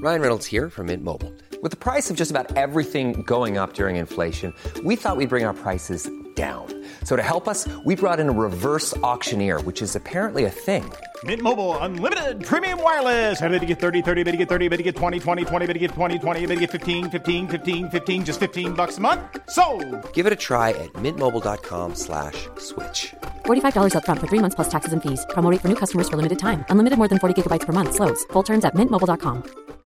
Ryan Reynolds here from Mint Mobile. With the price of just about everything going up during inflation, we thought we'd bring our prices down. So to help us, we brought in a reverse auctioneer, which is apparently a thing. Mint Mobile Unlimited Premium Wireless. How to get 30, 30, bit to get 30, bit to get 20, 20, 20, bit to get 20, 20, bit to get 15, 15, 15, 15, just $15 a month? Sold! Give it a try at mintmobile.com/switch. $45 up front for 3 months plus taxes and fees. Promo rate for new customers for limited time. Unlimited more than 40 gigabytes per month. Slows full terms at mintmobile.com.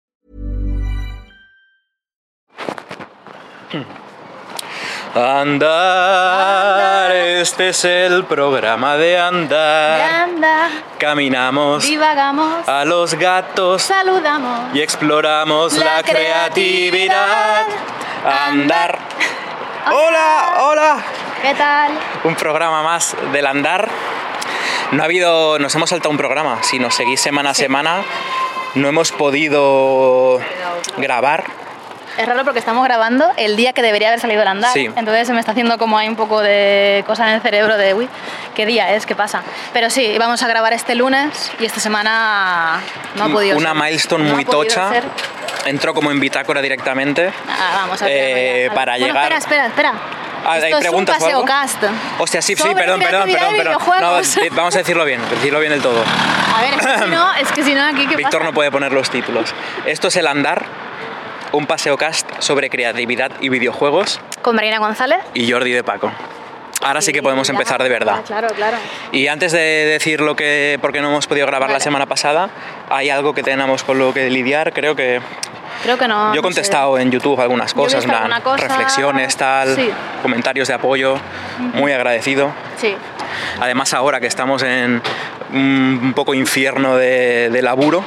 Andar, este es el programa de andar. Caminamos, divagamos, a los gatos saludamos y exploramos la creatividad. Andar. Hola, hola. ¿Qué tal? Un programa más del andar. Nos hemos saltado un programa. Si nos seguís semana a semana, no hemos podido grabar. Es raro porque estamos grabando el día que debería haber salido el andar. Sí. Entonces se me está haciendo como hay un poco de cosa en el cerebro de uy, ¿qué día es? ¿Qué pasa? Pero sí, íbamos a grabar este lunes y esta semana no ha podido Una ser. milestone muy tocha. Entró como en bitácora directamente. Vamos a ver. Para bueno, llegar. Espera. ¿Hay Esto preguntas es un paseo o algo? cast. Hostia, sí, Sobre perdón. creatividad y No, videojuegos. vamos a decirlo bien del todo. A ver, es que si no aquí ¿qué Víctor pasa? no puede poner los títulos. Esto es El Andar, un paseo cast sobre creatividad y videojuegos. Con Marina González. Y Jordi de Paco. Ahora sí que podemos empezar de verdad. Claro. Y antes de decir por qué no hemos podido grabar la semana pasada, hay algo que tenemos con lo que lidiar, creo que no. Yo he contestado en YouTube algunas cosas, reflexiones, tal, sí. Comentarios de apoyo, muy agradecido. Sí. Además ahora que estamos en un poco infierno de laburo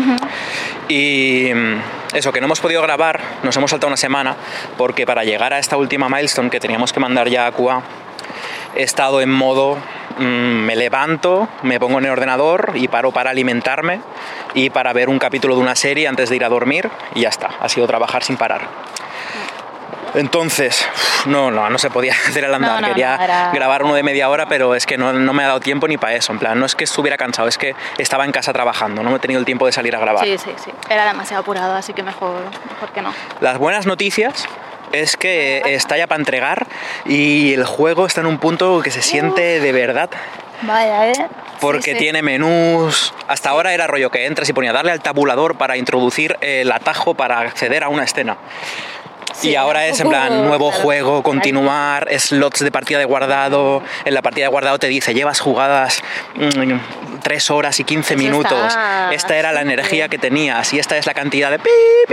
y eso, que no hemos podido grabar, nos hemos saltado una semana porque para llegar a esta última milestone que teníamos que mandar ya a QA, he estado en modo me levanto, me pongo en el ordenador y paro para alimentarme y para ver un capítulo de una serie antes de ir a dormir y ya está, ha sido trabajar sin parar. Entonces, no se podía hacer el andar, quería grabar uno de media hora, pero es que no me ha dado tiempo ni para eso, en plan, no es que estuviera cansado, es que estaba en casa trabajando, no he tenido el tiempo de salir a grabar. Sí, era demasiado apurado, así que mejor que no. Las buenas noticias es que está ya para entregar y el juego está en un punto que se siente de verdad. Vaya, Porque tiene menús. Hasta ahora era rollo que entras y ponía darle al tabulador para introducir el atajo para acceder a una escena. Sí, y ahora es en plan nuevo juego, continuar, slots de partida de guardado. En la partida de guardado te dice llevas jugadas 3 horas y 15 minutos. Esta era la energía que tenías y esta es la cantidad de pi.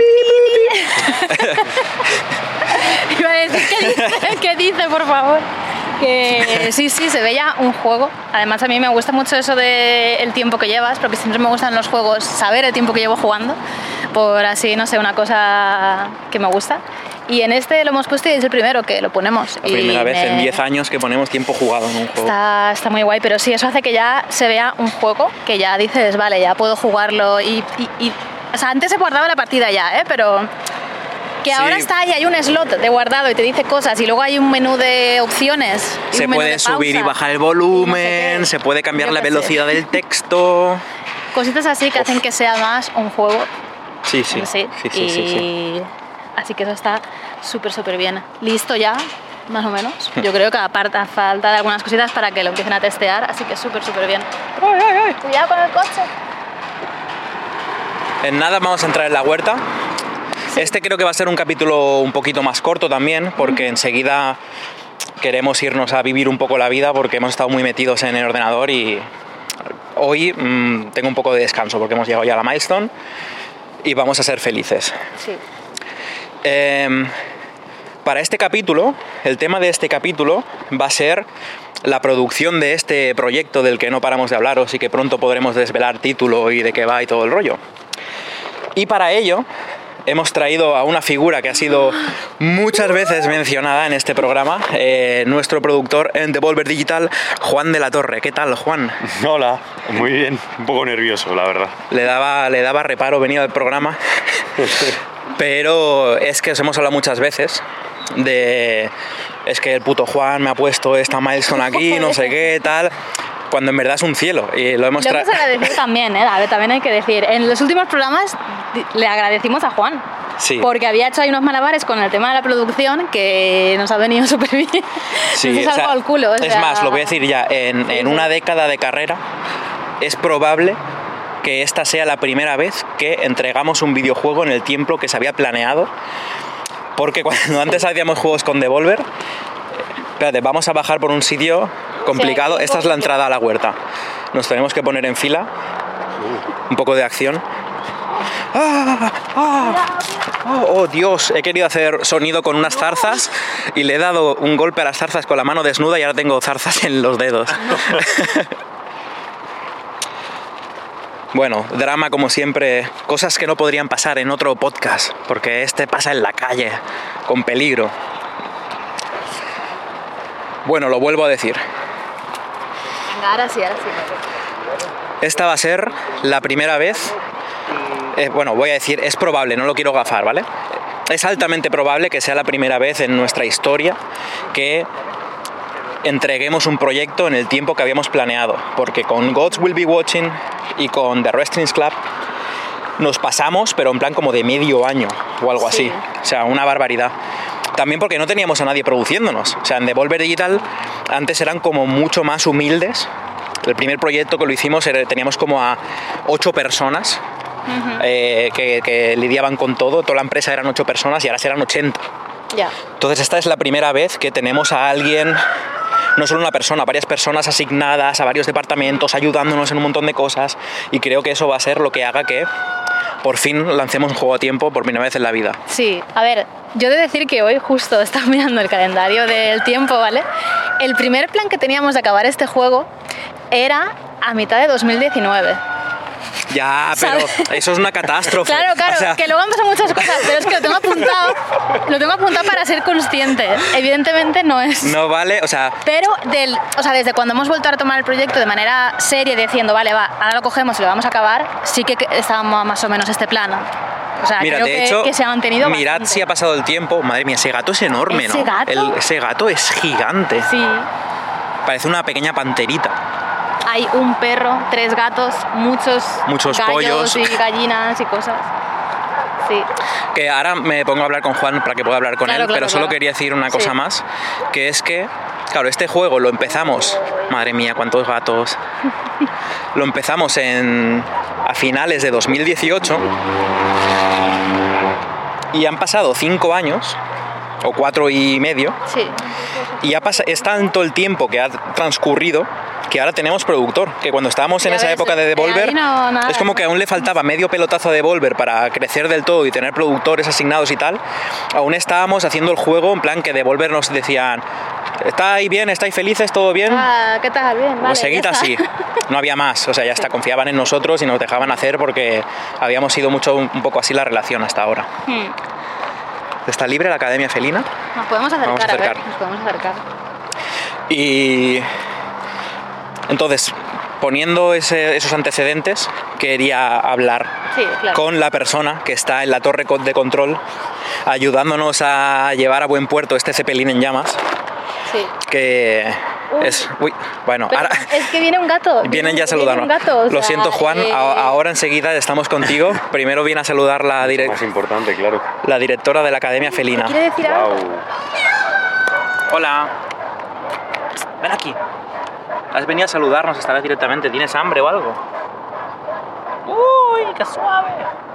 Iba a decir, ¿qué dice, por favor? Que sí, se ve ya un juego. Además a mí me gusta mucho eso del tiempo que llevas, porque siempre me gustan los juegos saber el tiempo que llevo jugando, por así, no sé, una cosa que me gusta. Y en este lo hemos puesto y es el primero que lo ponemos. La primera vez en 10 años que ponemos tiempo jugado en un juego. Está muy guay, pero sí, eso hace que ya se vea un juego que ya dices, vale, ya puedo jugarlo y o sea, antes se guardaba la partida ya, pero que ahora está ahí, hay un slot de guardado y te dice cosas y luego hay un menú de opciones. Se puede subir y bajar el volumen, no sé se puede cambiar la velocidad del texto. Cositas así que hacen que sea más un juego. Sí. Así que eso está súper bien. Listo ya, más o menos. Yo creo que aparte falta de algunas cositas para que lo empiecen a testear, así que súper bien. ¡Ay! Cuidado con el coche. En nada vamos a entrar en la huerta. Sí. Este creo que va a ser un capítulo un poquito más corto también, porque enseguida queremos irnos a vivir un poco la vida porque hemos estado muy metidos en el ordenador y hoy tengo un poco de descanso porque hemos llegado ya a la milestone y vamos a ser felices. Sí. Para este capítulo, el tema de este capítulo va a ser la producción de este proyecto del que no paramos de hablaros y que pronto podremos desvelar título y de qué va y todo el rollo. Y para ello hemos traído a una figura que ha sido muchas veces mencionada en este programa, nuestro productor en Devolver Digital, Juan de la Torre. ¿Qué tal, Juan? Hola, muy bien, un poco nervioso, la verdad. Le daba reparo venir al programa, pero es que os hemos hablado muchas veces es que el puto Juan me ha puesto esta milestone aquí, no sé qué, tal. cuando en verdad es un cielo. Y lo hemos Lo hemos agradecido también, A ver, también hay que decir. En los últimos programas le agradecimos a Juan. Sí. Porque había hecho ahí unos malabares con el tema de la producción que nos ha venido súper bien. Sí, nos ha salvado el culo. O es sea... más, lo voy a decir ya, en una década de carrera es probable que esta sea la primera vez que entregamos un videojuego en el tiempo que se había planeado, porque cuando antes hacíamos juegos con Devolver, espérate, vamos a bajar por un sitio complicado, esta es la entrada a la huerta, nos tenemos que poner en fila, un poco de acción. Oh Dios, he querido hacer sonido con unas zarzas y le he dado un golpe a las zarzas con la mano desnuda y ahora tengo zarzas en los dedos. Bueno, drama como siempre, cosas que no podrían pasar en otro podcast, porque este pasa en la calle, con peligro. Bueno, lo vuelvo a decir. Ahora sí. Esta va a ser la primera vez, bueno, voy a decir, es probable, no lo quiero gafar, ¿vale? Es altamente probable que sea la primera vez en nuestra historia que entreguemos un proyecto en el tiempo que habíamos planeado, porque con Gods Will Be Watching y con The Wrestling Club nos pasamos, pero en plan como de medio año o algo así, o sea, una barbaridad. También porque no teníamos a nadie produciéndonos, o sea, en Devolver Digital antes eran como mucho más humildes. El primer proyecto que lo hicimos teníamos como a 8 personas que lidiaban con todo, toda la empresa eran 8 personas y ahora serán 80. Ya. Entonces esta es la primera vez que tenemos a alguien, no solo una persona, varias personas asignadas a varios departamentos, ayudándonos en un montón de cosas, y creo que eso va a ser lo que haga que por fin lancemos un juego a tiempo por primera vez en la vida. Sí, a ver, yo he de decir que hoy justo estaba mirando el calendario del tiempo, ¿vale? El primer plan que teníamos de acabar este juego era a mitad de 2019. Ya, pero ¿sabes? eso es una catástrofe. Claro, O sea, que luego han pasado muchas cosas, pero es que lo tengo apuntado para ser consciente. Evidentemente no es... no vale, o sea... Pero desde cuando hemos vuelto a retomar el proyecto de manera seria, diciendo, vale, va, ahora lo cogemos y lo vamos a acabar, sí que estábamos más o menos este plan. O sea, mira, creo de hecho, que se ha mantenido mirad bastante. si ha pasado el tiempo. Madre mía, ese gato es enorme, ¿Ese ¿no? gato? Ese gato es gigante. Sí. Parece una pequeña panterita. Hay un perro, 3 gatos, muchos gallos pollos y gallinas y cosas. Sí. Que ahora me pongo a hablar con Juan para que pueda hablar con él, pero solo quería decir una cosa más, que es que, claro, este juego lo empezamos, madre mía, cuántos gatos, lo empezamos a finales de 2018 y han pasado 5 años, o 4 y medio, Sí. y es tanto el tiempo que ha transcurrido que ahora tenemos productor, que cuando estábamos en Ya esa ves, época de Devolver, ahí no, nada. es como que aún le faltaba medio pelotazo a Devolver para crecer del todo y tener productores asignados y tal. Aún estábamos haciendo el juego en plan que Devolver nos decían, ¿estáis bien? ¿Estáis felices? ¿Todo bien? Ah, ¿qué tal? Bien, vale. Pues seguid ya está. así. No había más, o sea, ya está, confiaban en nosotros y nos dejaban hacer porque habíamos sido un poco así la relación hasta ahora. ¿Está libre la Academia Felina? Nos podemos acercar, Vamos a acercar. A ver, nos podemos acercar. Y entonces, poniendo esos antecedentes, quería hablar Sí, claro. con la persona que está en la torre de control, ayudándonos a llevar a buen puerto este Zeppelin en llamas, Sí. que es... Uy, bueno, Pero ahora... es que viene un gato. Vienen ya a saludarnos. Viene un gato, o Lo sea, siento, Juan, ahora enseguida estamos contigo. Primero viene a saludar Más importante, claro. la directora de la Academia Felina. ¿Quiere decir algo? Wow. Hola. Ven aquí. Has venido a saludarnos esta vez directamente. ¿Tienes hambre o algo? ¡Uy, qué suave!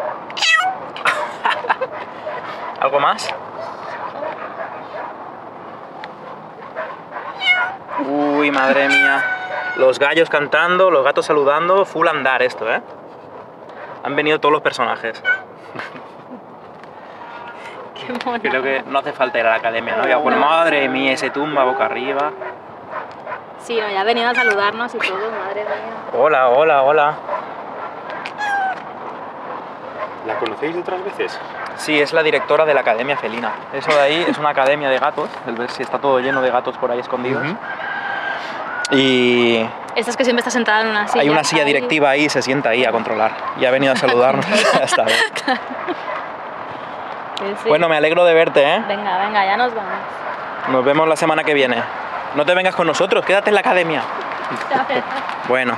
¿Algo más? Uy, madre mía. Los gallos cantando, los gatos saludando. Full andar esto, ¿eh? Han venido todos los personajes. Qué mono. Creo que no hace falta ir a la academia, ¿no? Ya, pues, madre mía, ese tumba boca arriba. Sí, no, ya ha venido a saludarnos y todo, madre mía. Hola, hola, hola. ¿La conocéis de otras veces? Sí, es la directora de la Academia Felina. Eso de ahí es una academia de gatos. El ver si está todo lleno de gatos por ahí escondidos. Y Esta es que siempre está sentada en una silla. hay una silla ahí. directiva ahí y se sienta ahí a controlar. Y ha venido a saludarnos. Hasta ver. Sí, sí. Bueno, me alegro de verte, ¿eh? Venga, venga, ya nos vamos. Nos vemos la semana que viene. No te vengas con nosotros, quédate en la academia. Bueno,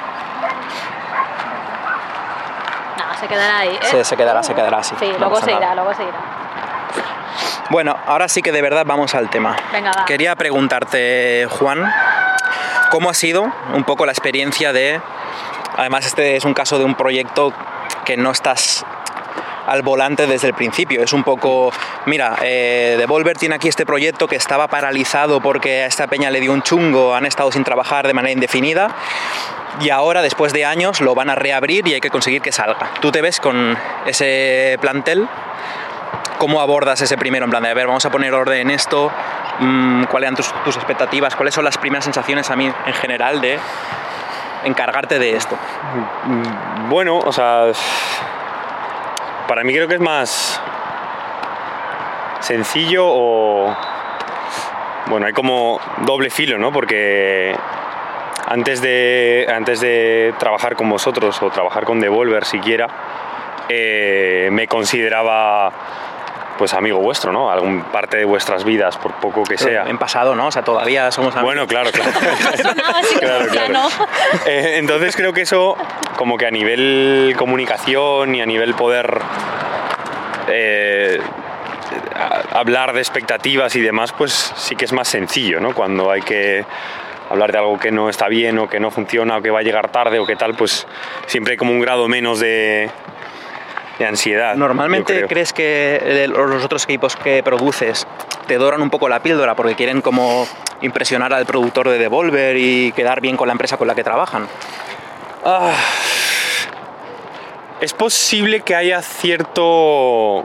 No, se quedará ahí, ¿eh? sí, se quedará así. Sí, No luego pasa se nada. irá, luego se irá. Bueno, ahora sí que de verdad vamos al tema. Venga, va. Quería preguntarte, Juan, ¿cómo ha sido un poco la experiencia de... Además, este es un caso de un proyecto que no estás al volante desde el principio. Es un poco, mira, Devolver tiene aquí este proyecto que estaba paralizado porque a esta peña le dio un chungo, han estado sin trabajar de manera indefinida y ahora, después de años, lo van a reabrir y hay que conseguir que salga. ¿Tú te ves con ese plantel? ¿Cómo abordas ese primero? En plan de, a ver, vamos a poner orden en esto, ¿cuáles eran tus expectativas? ¿Cuáles son las primeras sensaciones a mí en general de encargarte de esto? Bueno, o sea, para mí creo que es más sencillo o... Bueno, hay como doble filo, ¿no? Porque antes de trabajar con vosotros o trabajar con Devolver siquiera, me consideraba pues amigo vuestro, ¿no? Algún parte de vuestras vidas, por poco que sea. En pasado, ¿no? O sea, todavía somos amigos. Bueno, claro. Sonaba así como plano. Entonces creo que eso, como que a nivel comunicación y a nivel poder hablar de expectativas y demás, pues sí que es más sencillo, ¿no? Cuando hay que hablar de algo que no está bien o que no funciona o que va a llegar tarde o que tal, pues siempre hay como un grado menos de ansiedad. ¿Normalmente crees que los otros equipos que produces te doran un poco la píldora porque quieren como impresionar al productor de Devolver y quedar bien con la empresa con la que trabajan? Es posible que haya cierto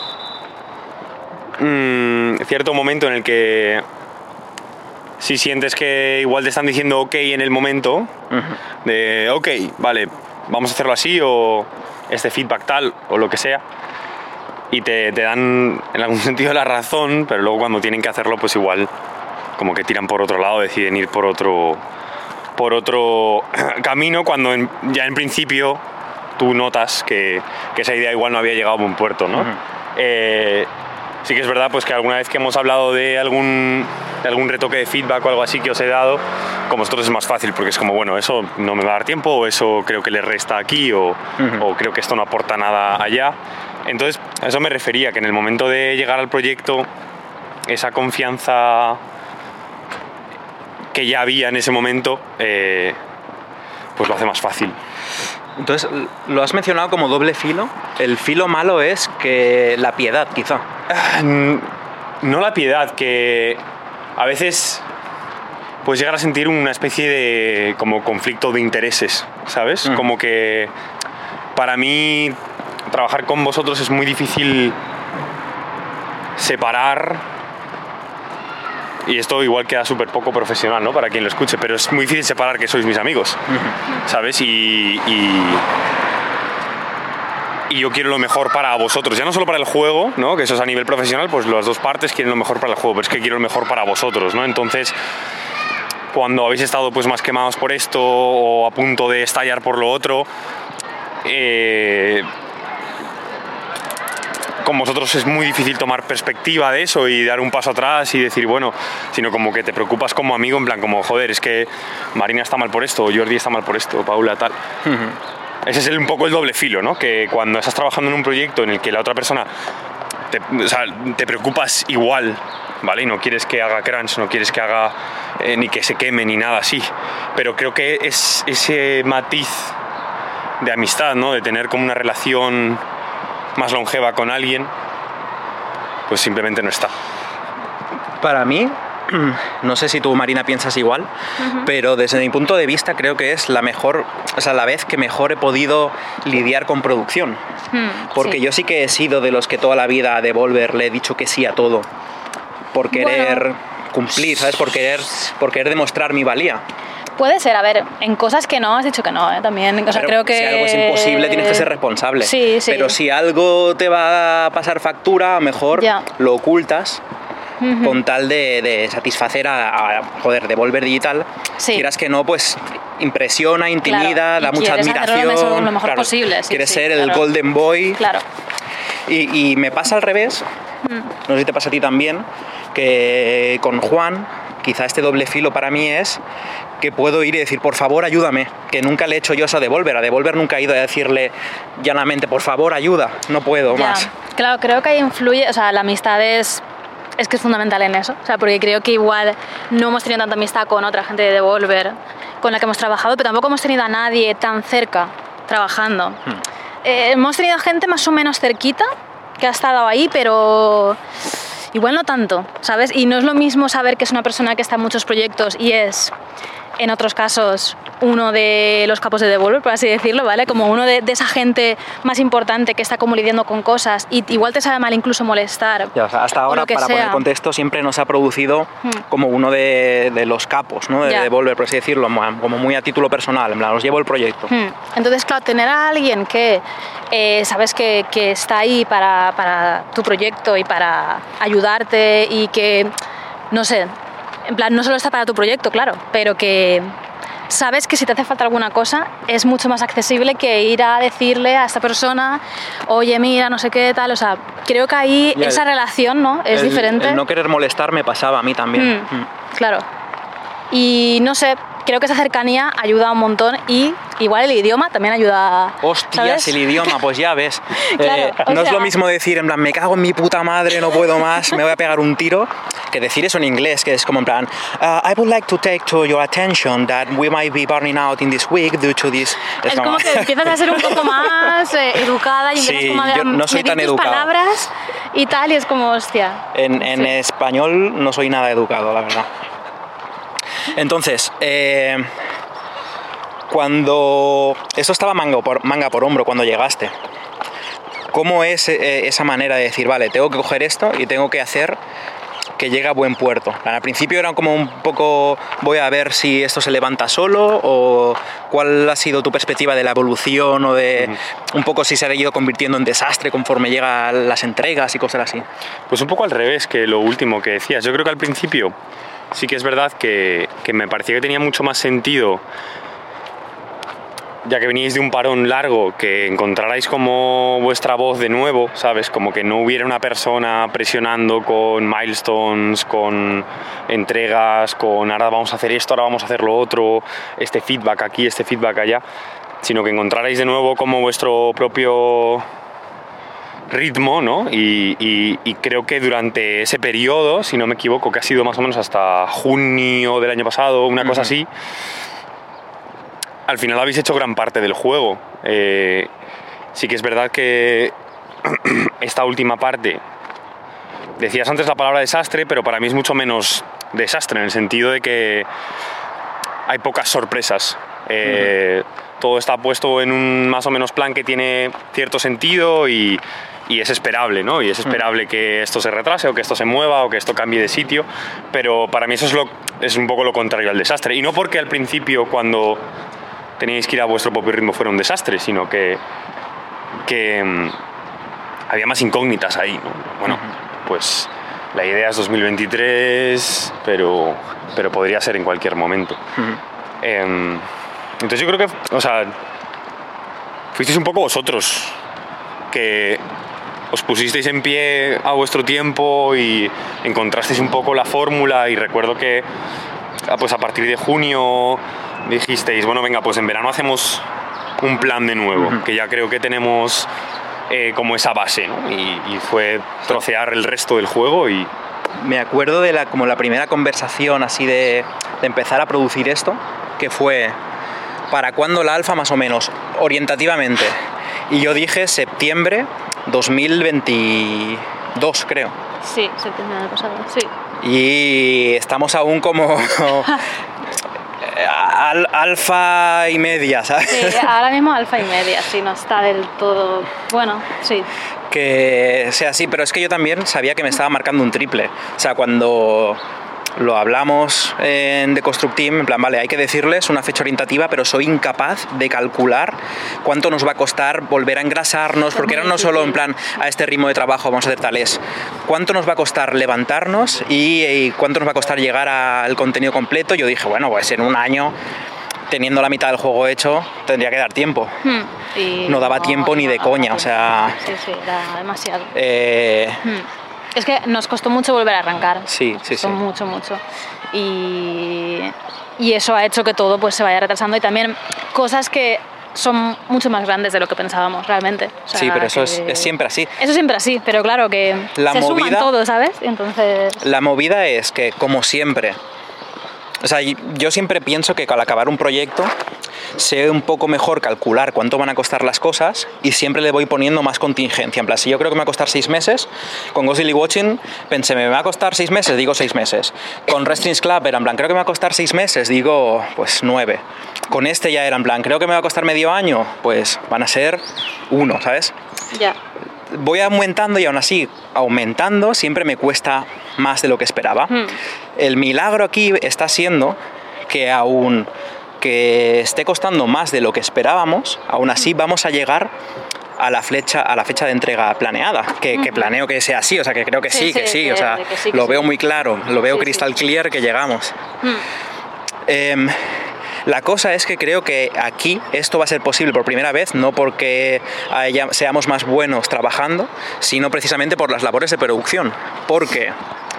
momento en el que si sientes que igual te están diciendo ok en el momento, de ok, vale, vamos a hacerlo así o este feedback tal o lo que sea, y te dan en algún sentido la razón, pero luego cuando tienen que hacerlo pues igual como que tiran por otro lado, deciden ir por otro camino cuando ya en principio tú notas que esa idea igual no había llegado a buen puerto, ¿no? Sí que es verdad pues que alguna vez que hemos hablado de algún retoque de feedback o algo así que os he dado, con vosotros es más fácil porque es como, bueno, eso no me va a dar tiempo o eso creo que le resta aquí o creo que esto no aporta nada allá. Entonces a eso me refería, que en el momento de llegar al proyecto esa confianza que ya había en ese momento pues lo hace más fácil. Entonces, lo has mencionado como doble filo. El filo malo es que la piedad, quizá. No la piedad, que a veces puedes llegar a sentir una especie de como conflicto de intereses, ¿sabes? Como que para mí trabajar con vosotros es muy difícil separar, y esto igual queda súper poco profesional, ¿no? Para quien lo escuche, pero es muy difícil separar que sois mis amigos, ¿sabes? Y yo quiero lo mejor para vosotros, ya no solo para el juego, ¿no? Que eso es a nivel profesional, pues las dos partes quieren lo mejor para el juego, pero es que quiero lo mejor para vosotros, ¿no? Entonces, cuando habéis estado pues más quemados por esto o a punto de estallar por lo otro, con vosotros es muy difícil tomar perspectiva de eso y dar un paso atrás y decir, bueno, sino como que te preocupas como amigo, en plan como, joder, es que Marina está mal por esto, o Jordi está mal por esto, o Paula tal. Ese es un poco el doble filo, ¿no? Que cuando estás trabajando en un proyecto en el que la otra persona te preocupas igual, ¿vale? Y no quieres que haga crunch, no quieres que haga ni que se queme ni nada así, pero creo que es ese matiz de amistad, ¿no? De tener como una relación más longeva con alguien, pues simplemente no está. Para mí, no sé si tú, Marina, piensas igual, pero desde mi punto de vista creo que es la mejor, o sea, la vez que mejor he podido lidiar con producción. Porque sí. yo sí que he sido de los que toda la vida a Devolver le he dicho que sí a todo, por querer cumplir, ¿sabes? Por querer demostrar mi valía. Puede ser, a ver, en cosas que no has dicho que no, ¿eh? También, o sea, creo que... Si algo es imposible, tienes que ser responsable. Sí, sí. Pero si algo te va a pasar factura, a lo mejor lo ocultas con tal de satisfacer a Devolver Digital. Sí. Quieras que no, pues impresiona, intimida, claro, da mucha admiración. Lo mejor posible. Sí, quieres sí, ser claro. el Golden Boy. Claro. Y me pasa al revés, no sé si te pasa a ti también, que con Juan quizá este doble filo para mí es que puedo ir y decir, por favor, ayúdame, que nunca le he hecho yo eso a Devolver. A Devolver nunca he ido a decirle llanamente, por favor, ayuda, no puedo más. Claro, creo que ahí influye, o sea, la amistad es que es fundamental en eso, o sea, porque creo que igual no hemos tenido tanta amistad con otra gente de Devolver con la que hemos trabajado, pero tampoco hemos tenido a nadie tan cerca trabajando. Hemos tenido gente más o menos cerquita que ha estado ahí, pero igual no tanto, ¿sabes? Y no es lo mismo saber que es una persona que está en muchos proyectos y es, en otros casos, uno de los capos de Devolver, por así decirlo, ¿vale? Como uno de esa gente más importante que está como lidiando con cosas y igual te sabe mal incluso molestar. Ya, o sea, hasta ahora, para poner contexto, siempre nos ha producido como uno de los capos, ¿no? De Devolver, por así decirlo, como muy a título personal, en plan, os llevo el proyecto. Entonces, claro, tener a alguien que sabes que está ahí para tu proyecto y para ayudarte y que, no sé, en plan, no solo está para tu proyecto, claro, pero que sabes que si te hace falta alguna cosa es mucho más accesible que ir a decirle a esta persona, oye, mira, no sé qué tal, o sea, creo que ahí esa relación, ¿no? Es diferente. El no querer molestar me pasaba a mí también. Claro. Y no sé, creo que esa cercanía ayuda un montón y igual el idioma también ayuda. Hostias, ¿sabes? El idioma, pues ya ves. Claro, no es lo mismo decir, en plan, me cago en mi puta madre, no puedo más, me voy a pegar un tiro, que decir eso en inglés, que es como en plan, I would like to take to your attention that we might be burning out in this week due to this. Es como que empiezas a ser un poco más educada y empiezas como a yo no soy tan medir tus educado. Palabras y tal, y es como, hostia. En español no soy nada educado, la verdad. Entonces, cuando eso estaba manga por hombro cuando llegaste, ¿cómo es esa manera de decir, vale, tengo que coger esto y tengo que hacer que llegue a buen puerto? Al principio era como un poco, voy a ver si esto se levanta solo, o cuál ha sido tu perspectiva de la evolución, o de un poco si se ha ido convirtiendo en desastre conforme llegan las entregas y cosas así. Pues un poco al revés que lo último que decías. Yo creo que al principio sí que es verdad que me parecía que tenía mucho más sentido, ya que veníais de un parón largo, que encontrarais como vuestra voz de nuevo, ¿sabes? Como que no hubiera una persona presionando con milestones, con entregas, con ahora vamos a hacer esto, ahora vamos a hacer lo otro, este feedback aquí, este feedback allá, sino que encontrarais de nuevo como vuestro propio ritmo, ¿no? Y creo que durante ese periodo, si no me equivoco, que ha sido más o menos hasta junio del año pasado, una cosa así, al final habéis hecho gran parte del juego. Sí que es verdad que esta última parte, decías antes la palabra desastre, pero para mí es mucho menos desastre, en el sentido de que hay pocas sorpresas. Todo está puesto en un más o menos plan que tiene cierto sentido y es esperable, ¿no? Y es esperable que esto se retrase o que esto se mueva o que esto cambie de sitio, pero para mí eso es un poco lo contrario al desastre. Y no porque al principio, cuando teníais que ir a vuestro propio ritmo, fuera un desastre, sino que había más incógnitas ahí, ¿no? Bueno, pues la idea es 2023, pero podría ser en cualquier momento. Entonces yo creo que, o sea, fuisteis un poco vosotros que os pusisteis en pie a vuestro tiempo y encontrasteis un poco la fórmula, y recuerdo que pues a partir de junio dijisteis, bueno, venga, pues en verano hacemos un plan de nuevo, que ya creo que tenemos como esa base, ¿no? Y fue trocear el resto del juego. Y me acuerdo de como la primera conversación así de empezar a producir esto, que fue, ¿para cuándo la alfa más o menos? Orientativamente. Y yo dije septiembre 2022, creo. Sí, septiembre del año pasado, sí. Y estamos aún como alfa y media, ¿sabes? Sí, ahora mismo alfa y media, sí, no está del todo... Bueno, sí. Que sea así, pero es que yo también sabía que me estaba marcando un triple. O sea, cuando lo hablamos en The Construct Team, en plan, vale, hay que decirles una fecha orientativa, pero soy incapaz de calcular cuánto nos va a costar volver a engrasarnos, porque era no solo en plan, a este ritmo de trabajo vamos a hacer tales, cuánto nos va a costar levantarnos y cuánto nos va a costar llegar al contenido completo. Yo dije, bueno, pues en un año, teniendo la mitad del juego hecho, tendría que dar tiempo. No daba tiempo ni de coña, o sea... Sí, era demasiado. Es que nos costó mucho volver a arrancar. Sí. Mucho. Y eso ha hecho que todo pues se vaya retrasando, y también cosas que son mucho más grandes de lo que pensábamos realmente. O sea, sí, pero eso es siempre así. Eso siempre así, pero claro que suman todo, ¿sabes? Entonces... La movida es que, como siempre, o sea, yo siempre pienso que al acabar un proyecto sé un poco mejor calcular cuánto van a costar las cosas, y siempre le voy poniendo más contingencia. En plan, si yo creo que me va a costar 6 meses, con Ghostly Watching pensé, ¿me va a costar 6 meses? Digo 6 meses. Con Wrestling's Club era en plan, creo que me va a costar 6 meses, digo pues 9. Con este ya era en plan, creo que me va a costar medio año, pues van a ser 1, ¿sabes? Ya. Voy aumentando, y aún así, aumentando, siempre me cuesta más de lo que esperaba. El milagro aquí está siendo que aún que esté costando más de lo que esperábamos, aún así vamos a llegar a la fecha de entrega planeada, que planeo que sea así, o sea, que creo que sí, o sea, lo veo muy claro, lo veo crystal clear que llegamos. La cosa es que creo que aquí esto va a ser posible por primera vez, no porque seamos más buenos trabajando, sino precisamente por las labores de producción, porque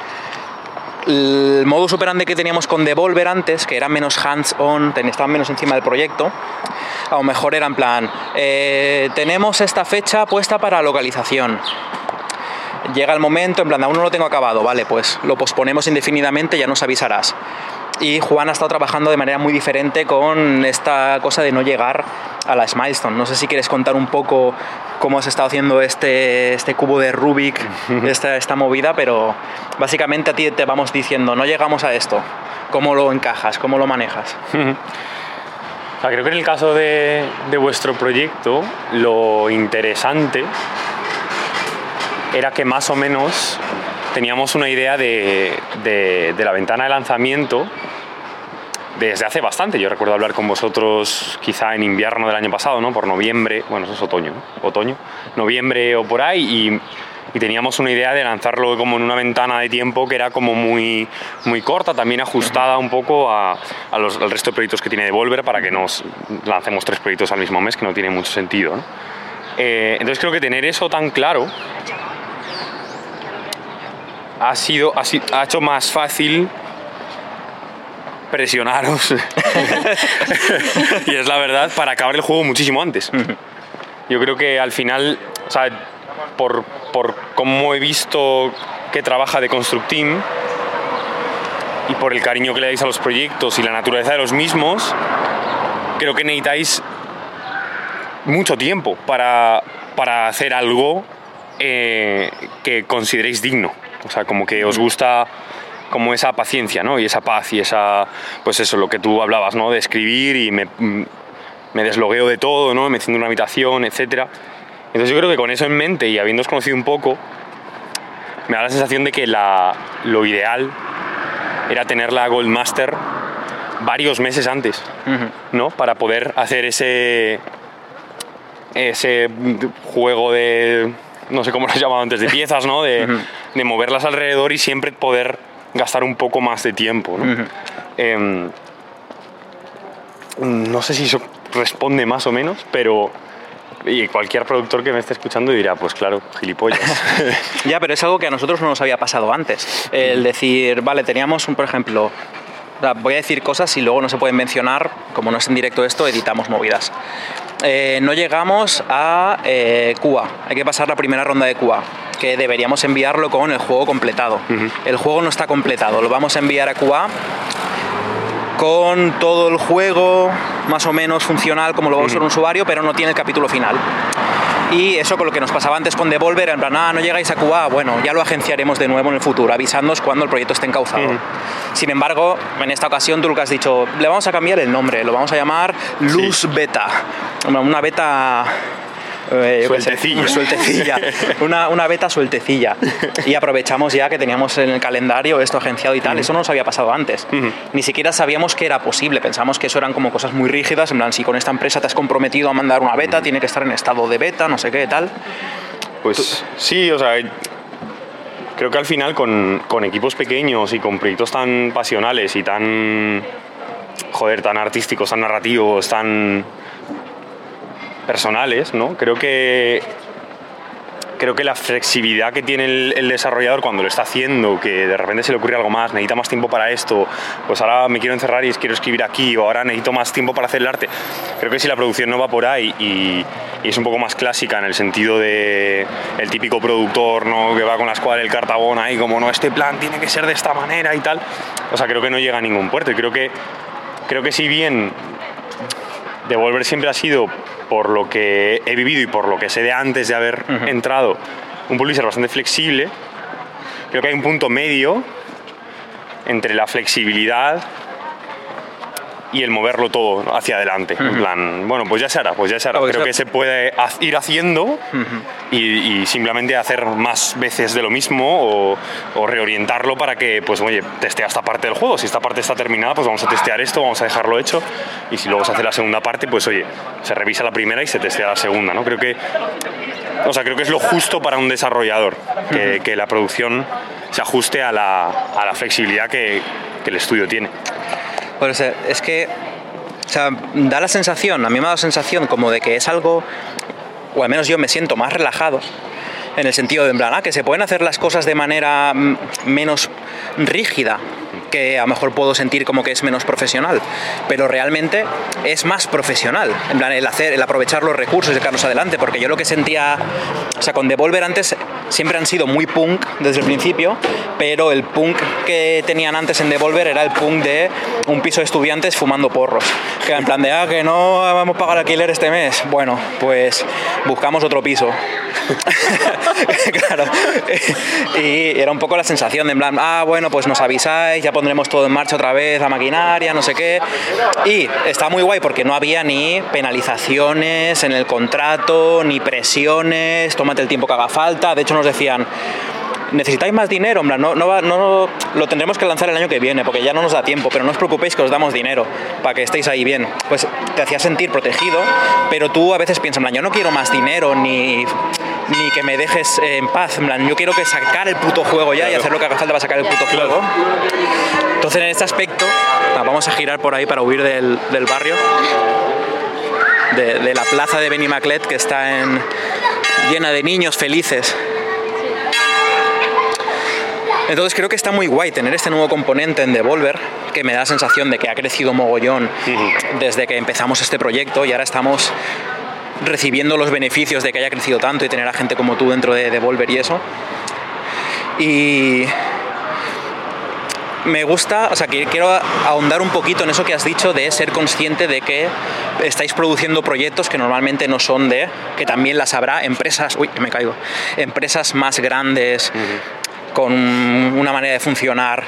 el modus operandi que teníamos con Devolver antes, que era menos hands-on, estaban menos encima del proyecto, a lo mejor era en plan, tenemos esta fecha puesta para localización, llega el momento, en plan, aún no lo tengo acabado, vale, pues lo posponemos indefinidamente, ya nos avisarás. Y Juan ha estado trabajando de manera muy diferente con esta cosa de no llegar a las milestone. No sé si quieres contar un poco cómo has estado haciendo este cubo de Rubik, esta movida, pero básicamente a ti te vamos diciendo, no llegamos a esto. ¿Cómo lo encajas? ¿Cómo lo manejas? O sea, creo que en el caso de vuestro proyecto, lo interesante era que más o menos teníamos una idea de la ventana de lanzamiento desde hace bastante. Yo recuerdo hablar con vosotros quizá en invierno del año pasado, ¿no? Por noviembre, bueno, eso es otoño, noviembre o por ahí, y teníamos una idea de lanzarlo como en una ventana de tiempo que era como muy, muy corta, también ajustada un poco al resto de proyectos que tiene Devolver, para que nos lancemos 3 proyectos al mismo mes, que no tiene mucho sentido, ¿no? Entonces creo que tener eso tan claro ha hecho más fácil presionaros y es la verdad, para acabar el juego muchísimo antes. Yo creo que al final, o sea, por cómo he visto que trabaja The Construct Team y por el cariño que le dais a los proyectos y la naturaleza de los mismos, creo que necesitáis mucho tiempo para hacer algo que consideréis digno. O sea, como que os gusta como esa paciencia, ¿no? Y esa paz y esa, pues eso, lo que tú hablabas, ¿no? De escribir y me deslogueo de todo, ¿no? Me enciendo una habitación, etc. Entonces yo creo que con eso en mente y habiéndoos conocido un poco, me da la sensación de que lo ideal era tener la Gold Master varios meses antes, ¿no? Para poder hacer ese juego de, no sé cómo lo he llamado antes, de piezas, ¿no? De moverlas alrededor y siempre poder gastar un poco más de tiempo, ¿no? No sé si eso responde más o menos, pero y cualquier productor que me esté escuchando dirá, pues claro, gilipollas. Ya, pero es algo que a nosotros no nos había pasado antes. El decir, vale, teníamos por ejemplo, voy a decir cosas y luego no se pueden mencionar, como no es en directo esto, editamos movidas. No llegamos a QA, hay que pasar la primera ronda de QA, que deberíamos enviarlo con el juego completado. El juego no está completado, lo vamos a enviar a QA con todo el juego más o menos funcional como lo va a usar un usuario, pero no tiene el capítulo final. Y eso con lo que nos pasaba antes con Devolver, en plan, no llegáis a QA, bueno, ya lo agenciaremos de nuevo en el futuro, avisándonos cuando el proyecto esté encauzado. Sin embargo, en esta ocasión tú lo que has dicho, le vamos a cambiar el nombre, lo vamos a llamar Luz Beta, una beta... sueltecilla. Una beta sueltecilla. Y aprovechamos ya que teníamos en el calendario esto agenciado y tal. Eso no nos había pasado antes. Ni siquiera sabíamos que era posible. Pensamos que eso eran como cosas muy rígidas. En plan, si con esta empresa te has comprometido a mandar una beta, tiene que estar en estado de beta, no sé qué, tal. Pues sí, o sea, creo que al final con equipos pequeños y con proyectos tan pasionales y tan artísticos, tan narrativos, tan personales, ¿no? Creo que creo que la flexibilidad que tiene el desarrollador cuando lo está haciendo, que de repente se le ocurre algo más, necesita más tiempo para esto, pues ahora me quiero encerrar y quiero escribir aquí, o ahora necesito más tiempo para hacer el arte. Creo que si la producción no va por ahí y es un poco más clásica en el sentido de el típico productor, ¿no?, que va con la escuadra del Cartabón ahí como, no, este plan tiene que ser de esta manera y tal, o sea, creo que no llega a ningún puerto. Y creo que si bien Devolver siempre ha sido, por lo que he vivido y por lo que sé de antes de haber entrado, un publisher bastante flexible, creo que hay un punto medio entre la flexibilidad y el moverlo todo hacia adelante. En plan, bueno, pues ya se hará. Creo que se puede ir haciendo y simplemente hacer más veces de lo mismo o reorientarlo para que, pues oye, testea esta parte del juego. Si esta parte está terminada, pues vamos a testear esto, vamos a dejarlo hecho, y si luego se hace la segunda parte, pues oye, se revisa la primera y se testea la segunda, ¿no? Creo que es lo justo para un desarrollador, que la producción se ajuste a la flexibilidad que el estudio tiene. Pues es que, o sea, da la sensación, a mí me ha dado la sensación como de que es algo, o al menos yo me siento más relajado, en el sentido de, en plan, que se pueden hacer las cosas de manera menos rígida, que a lo mejor puedo sentir como que es menos profesional, pero realmente es más profesional, en plan, el aprovechar los recursos y sacarlos adelante, porque yo lo que sentía, o sea, con Devolver antes siempre han sido muy punk desde el principio, pero el punk que tenían antes en Devolver era el punk de un piso de estudiantes fumando porros, que era en plan de, que no vamos a pagar alquiler este mes, bueno, pues buscamos otro piso. Claro. Y era un poco la sensación de en plan, bueno, pues nos avisáis, ya pondremos todo en marcha otra vez, la maquinaria, no sé qué. Y está muy guay porque no había ni penalizaciones en el contrato, ni presiones, tómate el tiempo que haga falta. De hecho nos decían, ¿necesitáis más dinero? En plan, no, lo tendremos que lanzar el año que viene porque ya no nos da tiempo, pero no os preocupéis que os damos dinero para que estéis ahí bien. Pues te hacía sentir protegido, pero tú a veces piensas, en plan, yo no quiero más dinero ni que me dejes en paz, en plan, yo quiero que sacar el puto juego ya y hacer lo que haga falta para sacar el puto juego. Entonces en este aspecto vamos a girar por ahí para huir del barrio, de la plaza de Benimaclet, que está llena de niños felices. Entonces creo que está muy guay tener este nuevo componente en Devolver, que me da la sensación de que ha crecido mogollón desde que empezamos este proyecto, y ahora estamos recibiendo los beneficios de que haya crecido tanto y tener a gente como tú dentro de Devolver y eso. Y me gusta, o sea, que quiero ahondar un poquito en eso que has dicho de ser consciente de que estáis produciendo proyectos que normalmente no son que también las habrá empresas más grandes, con una manera de funcionar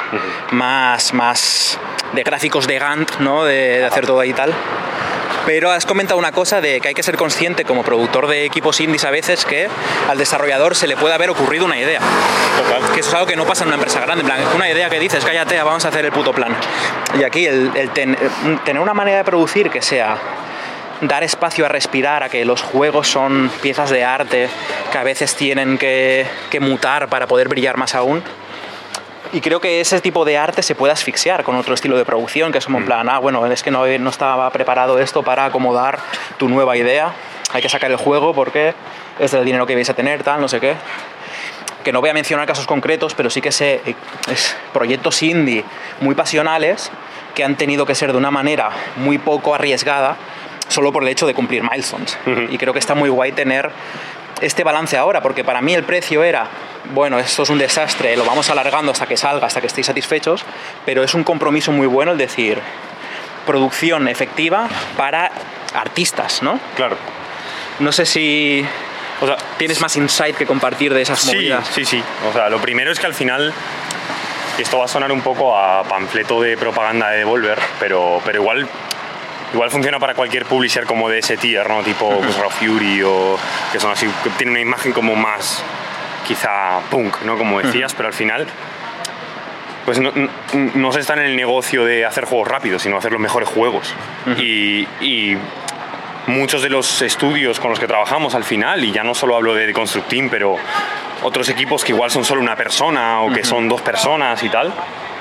más de gráficos de Gantt, ¿no? De hacer todo ahí y tal. Pero has comentado una cosa de que hay que ser consciente como productor de equipos indies a veces que al desarrollador se le puede haber ocurrido una idea. Total. Que eso es algo que no pasa en una empresa grande. En plan, una idea que dices, cállate, vamos a hacer el puto plan. Y aquí tener una manera de producir que sea dar espacio a respirar, a que los juegos son piezas de arte que a veces tienen que mutar para poder brillar más aún. Y creo que ese tipo de arte se puede asfixiar con otro estilo de producción, que es como en plan, bueno, es que no estaba preparado esto para acomodar tu nueva idea, hay que sacar el juego porque es el dinero que vais a tener, tal, no sé qué. Que no voy a mencionar casos concretos, pero sí que es proyectos indie muy pasionales que han tenido que ser de una manera muy poco arriesgada solo por el hecho de cumplir milestones. Y creo que está muy guay tener este balance ahora, porque para mí el precio era, bueno, esto es un desastre, lo vamos alargando hasta que salga, hasta que estéis satisfechos, pero es un compromiso muy bueno el decir, producción efectiva para artistas, ¿no? Claro. No sé si tienes más insight que compartir de esas movidas. Sí. O sea, lo primero es que al final, esto va a sonar un poco a panfleto de propaganda de Devolver, pero igual funciona para cualquier publisher como de ese tier, ¿no? Tipo pues, Raw Fury, o que son así, que tienen una imagen como más quizá punk, ¿no? Como decías, pero al final pues no se está en el negocio de hacer juegos rápidos, sino hacer los mejores juegos. Y muchos de los estudios con los que trabajamos al final, y ya no solo hablo de Construct Team, pero otros equipos que igual son solo una persona o que son 2 personas y tal,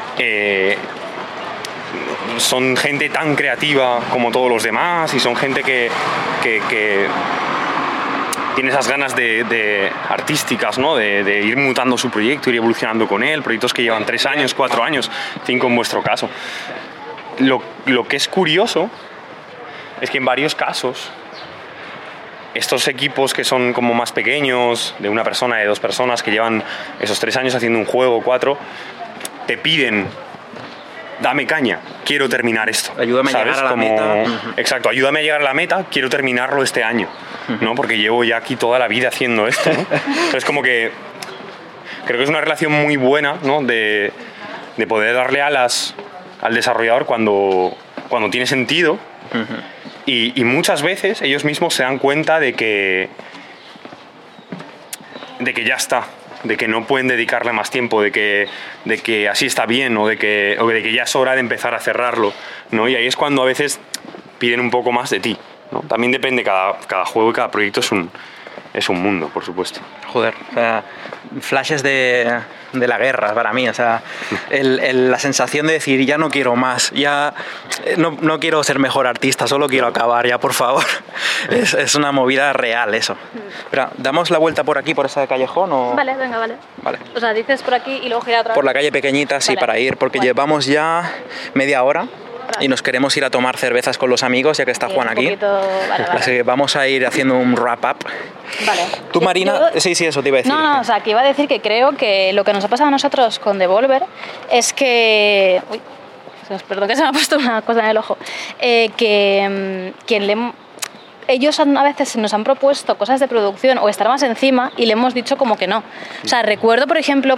son gente tan creativa como todos los demás, y son gente que tiene esas ganas de artísticas, ¿no? De ir mutando su proyecto, ir evolucionando con él, proyectos que llevan 3 años, 4 años, 5 en vuestro caso. Lo que es curioso es que en varios casos estos equipos que son como más pequeños, de una persona, de 2 personas, que llevan esos 3 años haciendo un juego, 4, te piden: dame caña, quiero terminar esto. Ayúdame a llegar a la meta. Exacto, ayúdame a llegar a la meta, quiero terminarlo este año, ¿no? Porque llevo ya aquí toda la vida haciendo esto, ¿no? Pero es como que creo que es una relación muy buena, ¿no? de poder darle alas al desarrollador cuando tiene sentido. Y muchas veces ellos mismos se dan cuenta de que ya está, de que no pueden dedicarle más tiempo, de que así está bien, o de que ya es hora de empezar a cerrarlo, ¿no? Y ahí es cuando a veces piden un poco más de ti, ¿no? También depende, cada juego y cada proyecto es un mundo, por supuesto. Joder, o sea, flashes de la guerra para mí, o sea, la sensación de decir: ya no quiero más, ya no quiero ser mejor artista, solo quiero acabar ya, por favor. Es una movida real eso. Pero, ¿damos la vuelta por aquí, por ese callejón? ¿O? Vale, venga, vale. O sea, dices por aquí y luego gira otra vez. Por la calle pequeñita, sí, vale, para ir, porque llevamos ya media hora. Y nos queremos ir a tomar cervezas con los amigos, ya que está Juan aquí. Vale. Así que vamos a ir haciendo un wrap-up. Vale. ¿Tú, Marina? Sí, eso te iba a decir. No, o sea, que iba a decir que creo que lo que nos ha pasado a nosotros con Devolver es que... Uy, perdón, que se me ha puesto una cosa en el ojo. Ellos a veces nos han propuesto cosas de producción o estar más encima y le hemos dicho como que no. O sea, recuerdo, por ejemplo,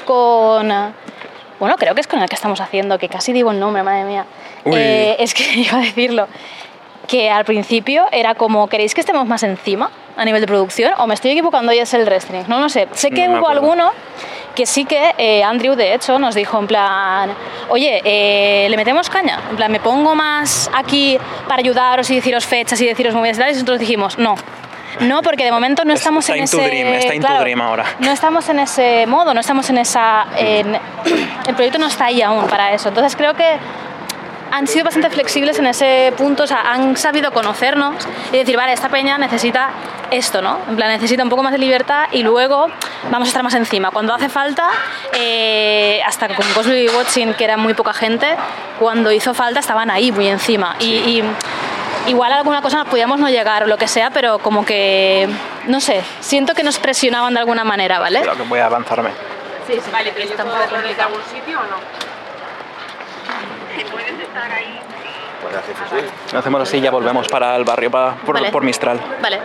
bueno, creo que es con el que estamos haciendo, que casi digo el nombre, madre mía. Es que iba a decirlo. Que al principio era como: ¿queréis que estemos más encima a nivel de producción? ¿O me estoy equivocando y es el Wrestling? No lo sé. Sé que hubo alguno que sí que Andrew, de hecho, nos dijo en plan: oye, ¿le metemos caña? En plan, ¿me pongo más aquí para ayudaros y deciros fechas y deciros movidas y tal? Y nosotros dijimos: no, porque de momento no estamos en ese... Está in to dream ahora. No estamos en ese modo, no estamos en esa... el proyecto no está ahí aún para eso. Entonces creo que han sido bastante flexibles en ese punto, o sea, han sabido conocernos y decir: vale, esta peña necesita esto, ¿no? En plan, necesita un poco más de libertad y luego vamos a estar más encima. Cuando hace falta, hasta con Cosby Watching, que era muy poca gente, cuando hizo falta estaban ahí muy encima. Y igual a alguna cosa nos podíamos no llegar o lo que sea, pero como que, no sé, siento que nos presionaban de alguna manera, ¿vale? Creo que voy a avanzarme. Sí, vale, pero está un poco complicado. ¿Algún sitio o no? ¿Puedes estar ahí? Hacemos así y ya volvemos para el barrio, por Mistral. Vale.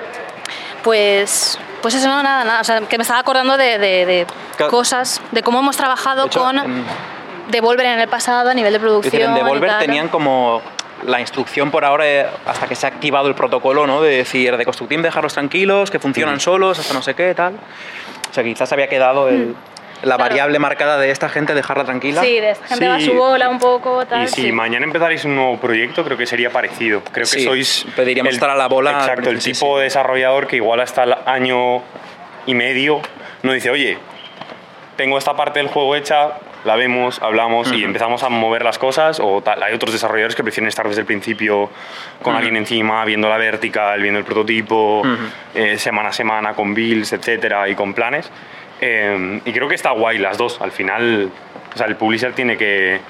Pues eso, no, nada. O sea, que me estaba acordando de cosas, de cómo hemos trabajado con Devolver en el pasado a nivel de producción. En Devolver tenían como la instrucción por ahora, hasta que se ha activado el protocolo, ¿no? De decir, de Constructeam dejarlos tranquilos, que funcionan solos, hasta no sé qué, tal. O sea, quizás había quedado la variable marcada de esta gente, dejarla tranquila. Sí, de esta gente va a su bola un poco, tal. Y si mañana empezarais un nuevo proyecto, creo que sería parecido. Creo que sois... pediríamos estar a la bola. Exacto, el tipo de desarrollador que igual hasta el año y medio no dice: oye, tengo esta parte del juego hecha, la vemos, hablamos y empezamos a mover las cosas, o tal. Hay otros desarrolladores que prefieren estar desde el principio con alguien encima, viendo la vertical, viendo el prototipo, semana a semana, con builds, etcétera, y con planes. Y creo que está guay las dos. Al final, o sea, el publisher tiene que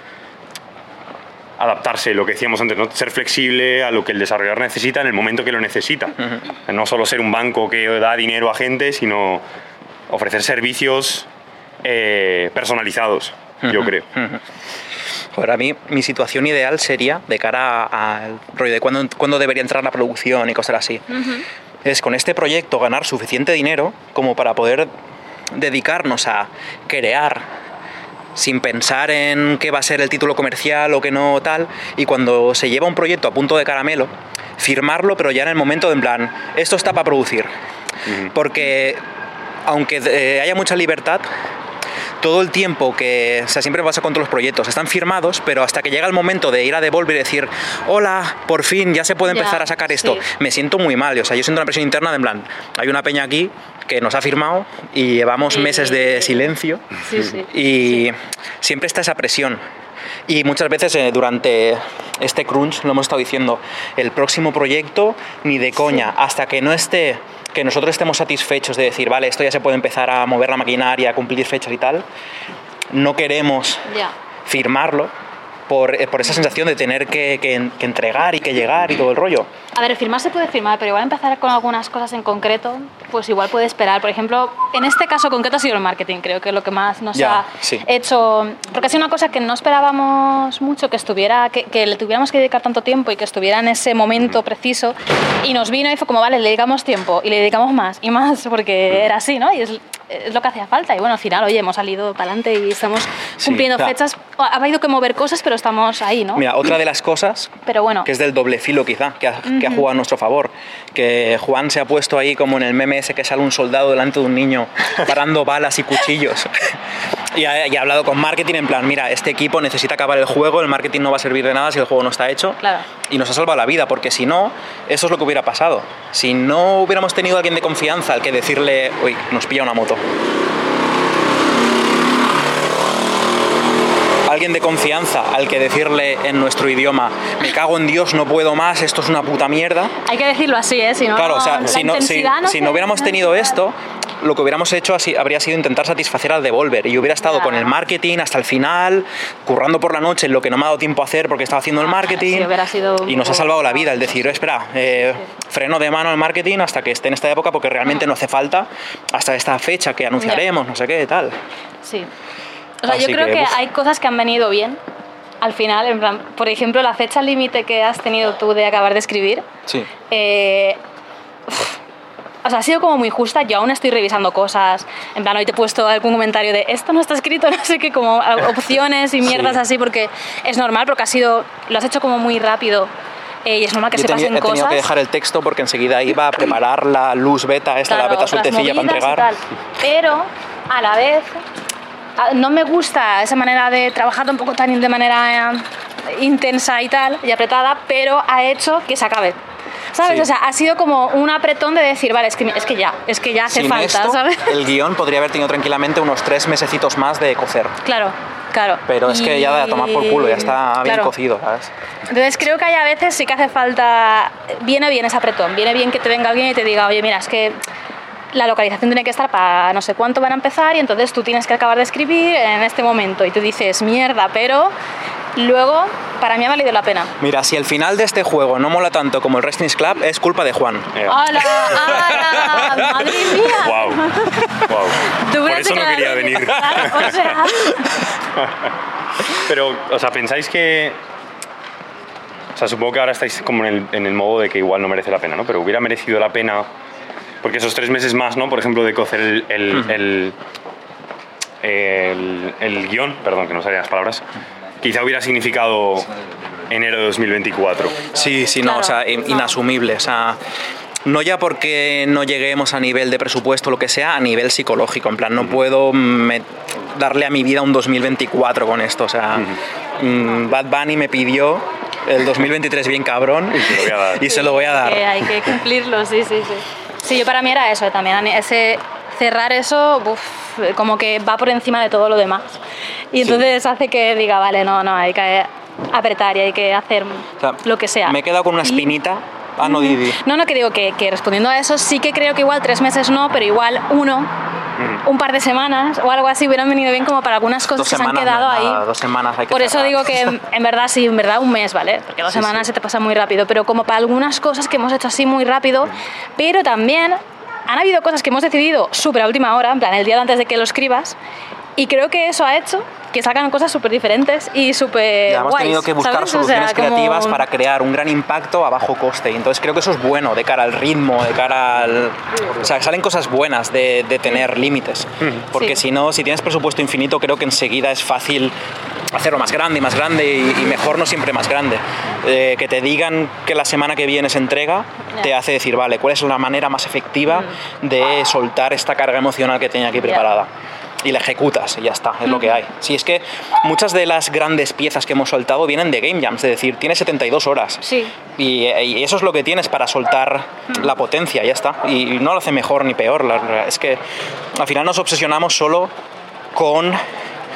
adaptarse, lo que decíamos antes, ¿no? Ser flexible a lo que el desarrollador necesita en el momento que lo necesita. No solo ser un banco que da dinero a gente, sino ofrecer servicios personalizados, yo creo. Joder, a mí mi situación ideal sería, de cara al rollo de cuándo debería entrar la producción y cosas así, es con este proyecto ganar suficiente dinero como para poder dedicarnos a crear sin pensar en qué va a ser el título comercial o qué no tal, y cuando se lleva un proyecto a punto de caramelo, firmarlo, pero ya en el momento de en plan, esto está para producir. Porque aunque haya mucha libertad, todo el tiempo que, o sea, siempre pasa con todos los proyectos, están firmados, pero hasta que llega el momento de ir a Devolver y decir: hola, por fin, ya se puede empezar a sacar esto, me siento muy mal. O sea, yo siento una presión interna de en plan, hay una peña aquí que nos ha firmado y llevamos meses de silencio y siempre está esa presión Y muchas veces durante este crunch lo hemos estado diciendo, el próximo proyecto ni de coña, hasta que no esté, que nosotros estemos satisfechos de decir, vale, esto ya se puede empezar a mover la maquinaria, a cumplir fechas y tal, no queremos firmarlo por esa sensación de tener que entregar y que llegar y todo el rollo. A ver, firmar se puede firmar, pero igual empezar con algunas cosas en concreto, pues igual puede esperar. Por ejemplo, en este caso concreto ha sido el marketing, creo que es lo que más nos ha hecho... Porque ha sido una cosa que no esperábamos mucho, que estuviera, que le tuviéramos que dedicar tanto tiempo y que estuviera en ese momento preciso, y nos vino y fue como, vale, le dedicamos tiempo y le dedicamos más y más, porque era así, ¿no? Y es lo que hacía falta. Y bueno, al final, oye, hemos salido para adelante y estamos cumpliendo fechas. Ha habido que mover cosas, pero estamos ahí, ¿no? Mira, otra de las cosas, pero bueno, que es del doble filo quizá, que ha jugado a nuestro favor, que Juan se ha puesto ahí como en el meme ese que sale un soldado delante de un niño parando balas y cuchillos. Y ha hablado con marketing en plan, mira, este equipo necesita acabar el juego, el marketing no va a servir de nada si el juego no está hecho. Claro. Y nos ha salvado la vida, porque si no, eso es lo que hubiera pasado. Si no hubiéramos tenido a alguien de confianza al que decirle, uy, nos pilla una moto. Alguien de confianza al que decirle en nuestro idioma, me cago en Dios, no puedo más, esto es una puta mierda. Hay que decirlo así, ¿eh? Si no, claro, o sea, si no hubiéramos tenido esto, lo que hubiéramos hecho habría sido intentar satisfacer al Devolver, y yo hubiera estado con el marketing hasta el final, currando por la noche en lo que no me ha dado tiempo a hacer porque estaba haciendo el marketing, y nos ha salvado la vida el decir, espera, freno de mano al marketing hasta que esté en esta época, porque realmente no hace falta hasta esta fecha que anunciaremos, no sé qué, tal. Sí. O sea, yo creo que hay cosas que han venido bien al final, en plan, por ejemplo, la fecha límite que has tenido tú de acabar de escribir. Sí. O sea, ha sido como muy justa. Yo aún estoy revisando cosas. En plan, hoy te he puesto algún comentario de esto no está escrito, no sé qué, como opciones y mierdas así, porque es normal, porque lo has hecho como muy rápido. Y es normal que se pasen cosas. He tenido que dejar el texto porque enseguida iba a preparar la luz beta, la beta sueltecilla para entregar. Pero, a la vez, no me gusta esa manera de trabajar tampoco tan de manera intensa y tal, y apretada, pero ha hecho que se acabe. ¿Sabes? Sí. O sea, ha sido como un apretón de decir, vale, es que ya hace sin falta, esto, ¿sabes? El guión podría haber tenido tranquilamente unos 3 mesecitos más de cocer. Claro. Pero es que ya de tomar por culo, ya está bien cocido, ¿sabes? Entonces creo que hay a veces sí que hace falta, viene bien ese apretón, viene bien que te venga alguien y te diga, oye, mira, es que la localización tiene que estar para no sé cuánto van a empezar y entonces tú tienes que acabar de escribir en este momento y tú dices, mierda, pero luego para mí ha valido la pena. Mira, si el final de este juego no mola tanto como el Wrestling Club, es culpa de Juan. ¡Hala! ¡Madre mía! Wow. Por eso no quería venir. Claro, o sea... Pero, o sea, ¿pensáis que...? O sea, supongo que ahora estáis como en el modo de que igual no merece la pena, ¿no? Pero hubiera merecido la pena... Porque esos 3 meses más, ¿no? Por ejemplo, de cocer el guión, perdón, que no salían las palabras, quizá hubiera significado enero de 2024. Sí, claro. No, o sea, inasumible, o sea... No ya porque no lleguemos a nivel de presupuesto o lo que sea, a nivel psicológico. En plan, no puedo darle a mi vida un 2024 con esto. O sea, Bad Bunny me pidió el 2023 bien cabrón y se lo voy a dar. Hay que cumplirlo, sí. Sí, yo para mí era eso también, ese cerrar eso, como que va por encima de todo lo demás. Y entonces hace que diga, vale, no, hay que apretar y hay que hacer lo que sea. Me he quedado con una espinita. No, Didi. No, que digo que respondiendo a eso, sí que creo que igual 3 meses no, pero igual un par de semanas o algo así hubieran venido bien como para algunas cosas que se han quedado ahí. 2 semanas hay que Por eso digo que en verdad un mes, ¿vale? Porque 2 semanas se te pasa muy rápido, pero como para algunas cosas que hemos hecho así muy rápido, pero también han habido cosas que hemos decidido súper a última hora, en plan el día antes de que lo escribas, y creo que eso ha hecho que salgan cosas súper diferentes y súper guays. Hemos tenido que buscar soluciones creativas para crear un gran impacto a bajo coste. Entonces creo que eso es bueno de cara al ritmo, de cara al... O sea, salen cosas buenas de tener límites. Porque si no, si tienes presupuesto infinito, creo que enseguida es fácil hacerlo más grande y mejor no siempre más grande. Que te digan que la semana que viene se entrega, te hace decir, vale, ¿cuál es la manera más efectiva de soltar esta carga emocional que tenía aquí preparada? Y la ejecutas y ya está, es lo que hay. Sí, es que muchas de las grandes piezas que hemos soltado vienen de Game Jams, es decir, tienes 72 horas. Sí. Y eso es lo que tienes para soltar la potencia, ya está. Y no lo hace mejor ni peor. Es que al final nos obsesionamos solo con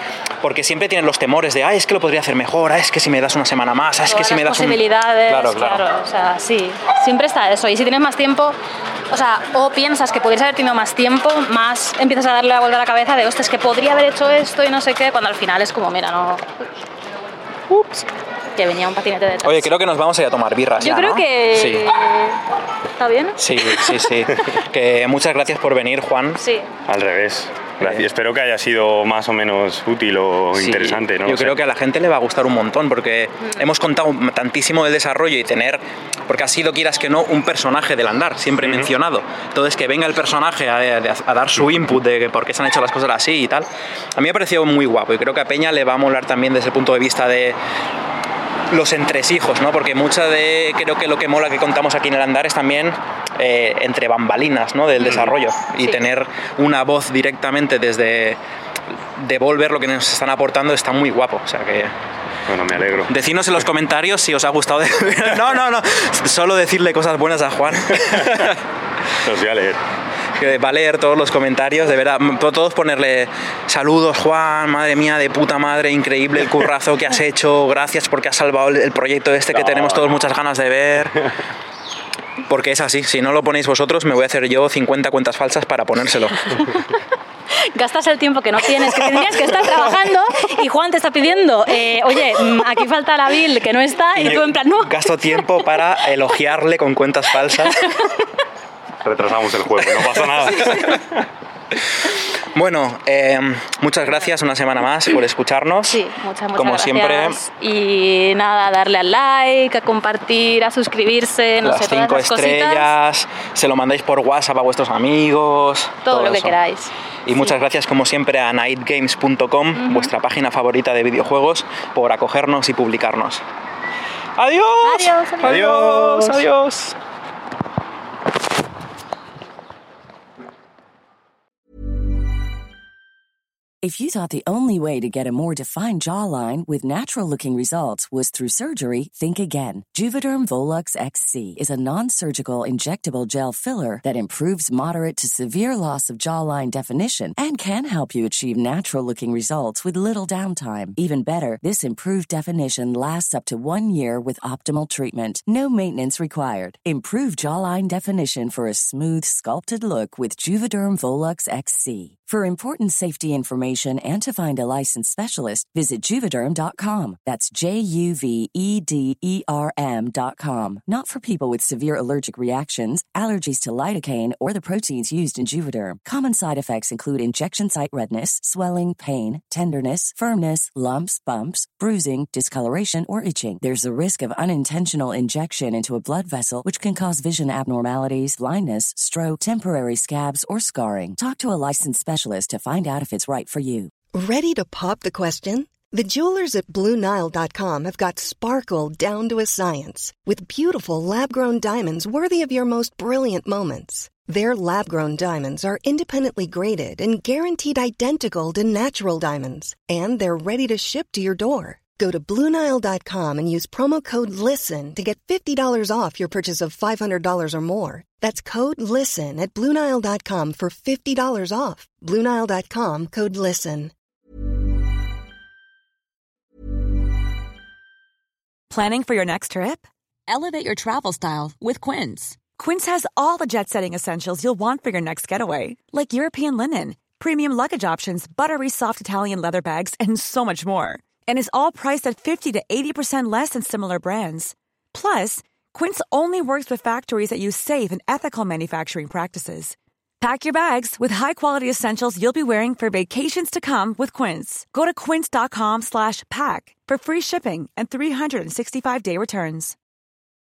porque siempre tienen los temores de, es que lo podría hacer mejor, es que si me das una semana más, es que si me das posibilidades, Claro. o sea, sí, siempre está eso. Y si tienes más tiempo, o sea, o piensas que podrías haber tenido más tiempo, más empiezas a darle la vuelta a la cabeza de, ostras, que podría haber hecho esto y no sé qué, cuando al final es como, mira, no... Ups, que venía un patinete detrás. Oye, creo que nos vamos a ir a tomar birras. Yo ya, creo ¿no? que... Sí. ¿Está bien? Sí. Que muchas gracias por venir, Juan. Sí. Al revés. Gracias. Espero que haya sido más o menos útil o Sí, interesante, ¿no? Yo creo que a la gente le va a gustar un montón porque hemos contado tantísimo del desarrollo y tener, porque ha sido, quieras que no, un personaje del andar, siempre mencionado. Entonces, que venga el personaje a dar su input de por qué se han hecho las cosas así y tal, a mí me ha parecido muy guapo y creo que a Peña le va a molar también desde el punto de vista de los entresijos, ¿no? Porque creo que lo que mola que contamos aquí en el andar es también entre bambalinas, ¿no? Del desarrollo y tener una voz directamente desde devolver lo que nos están aportando está muy guapo, o sea que... Bueno, me alegro. Decidnos en los comentarios si os ha gustado. No, solo decirle cosas buenas a Juan. Los voy a leer. Que va a leer todos los comentarios, de verdad, todos ponerle saludos Juan, madre mía, de puta madre, increíble el currazo que has hecho, gracias porque has salvado el proyecto este que tenemos todos muchas ganas de ver. Porque es así, si no lo ponéis vosotros me voy a hacer yo 50 cuentas falsas para ponérselo. Gastas el tiempo que no tienes, que tendrías que estar trabajando y Juan te está pidiendo, oye, aquí falta la Bill que no está y tú en plan, no. Gasto tiempo para elogiarle con cuentas falsas. Retrasamos el juego, no pasa nada. Bueno, muchas gracias una semana más por escucharnos. Sí, muchas como gracias. siempre. Y nada, darle al like, a compartir, a suscribirse, no las sé, todas 5 esas estrellas, se lo mandáis por WhatsApp a vuestros amigos. Todo lo que eso. queráis. Y muchas gracias como siempre a nightgames.com, vuestra página favorita de videojuegos, por acogernos y publicarnos. ¡Adiós! Adiós. ¡Adiós! If you thought the only way to get a more defined jawline with natural-looking results was through surgery, think again. Juvederm Volux XC is a non-surgical injectable gel filler that improves moderate to severe loss of jawline definition and can help you achieve natural-looking results with little downtime. Even better, this improved definition lasts up to 1 year with optimal treatment. No maintenance required. Improve jawline definition for a smooth, sculpted look with Juvederm Volux XC. For important safety information and to find a licensed specialist, visit Juvederm.com. That's JUVEDERM.com. Not for people with severe allergic reactions, allergies to lidocaine, or the proteins used in Juvederm. Common side effects include injection site redness, swelling, pain, tenderness, firmness, lumps, bumps, bruising, discoloration, or itching. There's a risk of unintentional injection into a blood vessel, which can cause vision abnormalities, blindness, stroke, temporary scabs, or scarring. Talk to a licensed specialist to find out if it's right for you. Ready to pop the question? The jewelers at BlueNile.com have got sparkle down to a science with beautiful lab-grown diamonds worthy of your most brilliant moments. Their lab-grown diamonds are independently graded and guaranteed identical to natural diamonds, and they're ready to ship to your door. Go to BlueNile.com and use promo code LISTEN to get $50 off your purchase of $500 or more. That's code LISTEN at BlueNile.com for $50 off. BlueNile.com, code LISTEN. Planning for your next trip? Elevate your travel style with Quince. Quince has all the jet-setting essentials you'll want for your next getaway, like European linen, premium luggage options, buttery soft Italian leather bags, and so much more. And is all priced at 50 to 80% less than similar brands. Plus, Quince only works with factories that use safe and ethical manufacturing practices. Pack your bags with high-quality essentials you'll be wearing for vacations to come with Quince. Go to quince.com/pack for free shipping and 365-day returns.